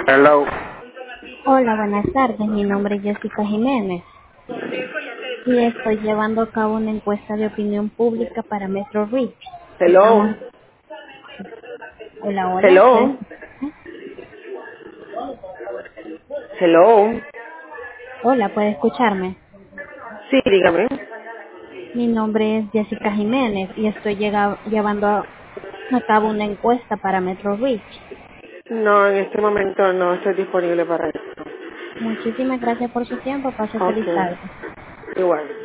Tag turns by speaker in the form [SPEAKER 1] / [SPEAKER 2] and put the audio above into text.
[SPEAKER 1] Hello.
[SPEAKER 2] Hola, buenas tardes. Mi nombre es Jessica Jiménez y estoy llevando a cabo una encuesta de opinión pública para Metro Reach.
[SPEAKER 1] Hello.
[SPEAKER 2] Estamos. Hola, hola.
[SPEAKER 1] Hello. Hello.
[SPEAKER 2] Hola, ¿puede escucharme?
[SPEAKER 1] Sí, dígame.
[SPEAKER 2] Mi nombre es Jessica Jiménez y estoy llevando a cabo una encuesta para Metro Reach.
[SPEAKER 1] No, en este momento no estoy disponible para eso.
[SPEAKER 2] Muchísimas gracias por su tiempo. Pase feliz
[SPEAKER 1] Ok.
[SPEAKER 2] tarde.
[SPEAKER 1] Igual.